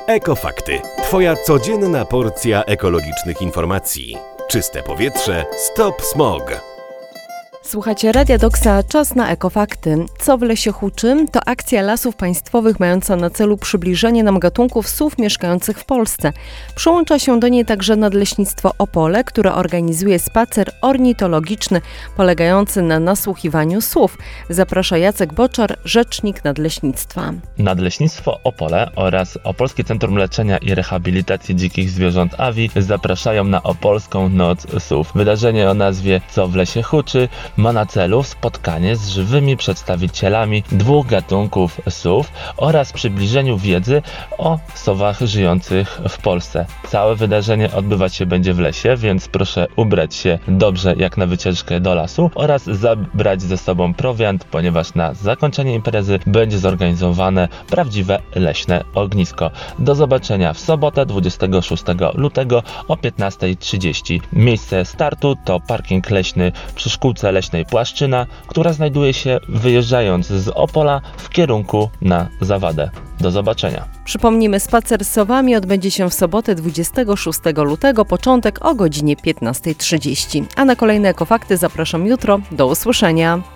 Ekofakty. Twoja codzienna porcja ekologicznych informacji. Czyste powietrze, stop smog. Słuchacie Radia Doksa, czas na Ekofakty. Co w lesie huczy? To akcja Lasów Państwowych mająca na celu przybliżenie nam gatunków ssów mieszkających w Polsce. Przyłącza się do niej także Nadleśnictwo Opole, które organizuje spacer ornitologiczny polegający na nasłuchiwaniu ssów. Zaprasza Jacek Boczar, rzecznik Nadleśnictwa. Nadleśnictwo Opole oraz Opolskie Centrum Leczenia i Rehabilitacji Dzikich Zwierząt AWI zapraszają na Opolską Noc Ssów. Wydarzenie o nazwie Co w lesie huczy ma na celu spotkanie z żywymi przedstawicielami dwóch gatunków ssów oraz przybliżeniu wiedzy o ssowach żyjących w Polsce. Całe wydarzenie odbywać się będzie w lesie, więc proszę ubrać się dobrze jak na wycieczkę do lasu oraz zabrać ze sobą prowiant, ponieważ na zakończenie imprezy będzie zorganizowane prawdziwe leśne ognisko. Do zobaczenia w sobotę 26 lutego o 15:30. Miejsce startu to parking leśny przy szkółce leśnej Płaszczyna, która znajduje się wyjeżdżając z Opola w kierunku na Zawadę. Do zobaczenia. Przypomnijmy, spacer z sowami odbędzie się w sobotę 26 lutego, początek o godzinie 15:30. A na kolejne Ekofakty zapraszam jutro. Do usłyszenia.